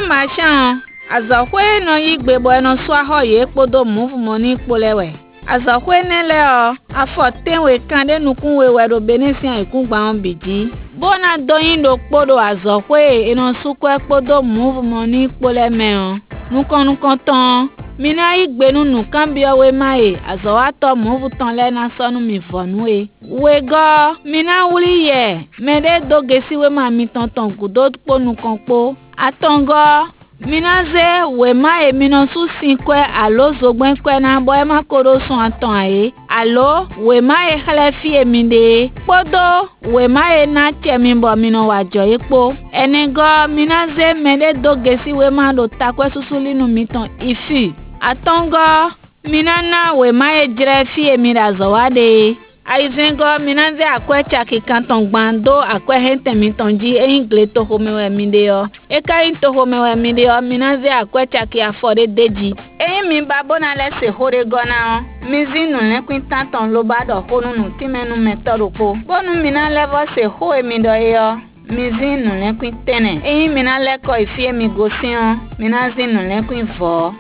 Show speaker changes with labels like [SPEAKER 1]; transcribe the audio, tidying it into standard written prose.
[SPEAKER 1] machin azokwe no yigbe bo no swa ho ye podo move money polewe azokwe nele o afo tenwe kande nukun we do benesian ikun gba on biji bona doyin do podo azokwe eno sukwe podo move money poleme o nukon ton mina igbe nu kan bi owe mai azowa to move ton le na sonu mi vonu we go mina wuli ye mede do gesi we ma mi tonton gudo po nukon po atongo mina ze we mai mina su sinkwe alo zogben kwe na boy ma koro sun aton aye alo we mai khalefi eminde podo we mai na chemi bo mina wajo epo enigo mina ze mede do gesi we ma do takwe susuli nu miton ifi atongo mina na we mai jire fi emira zawade aizengo mina ze akwe chaki kanton gbando akwe hente mitonji engle to homewe mideo eka to homewe mideo mina ze akwe chaki afore deji mi babona lese hore gona mizinu le kwintanton lo ba do honunu timenu metoro po bonu mina levo se ho emi do yo mizinu le kwintene mina le ko ifie mi gosion mina zinu le kwinvo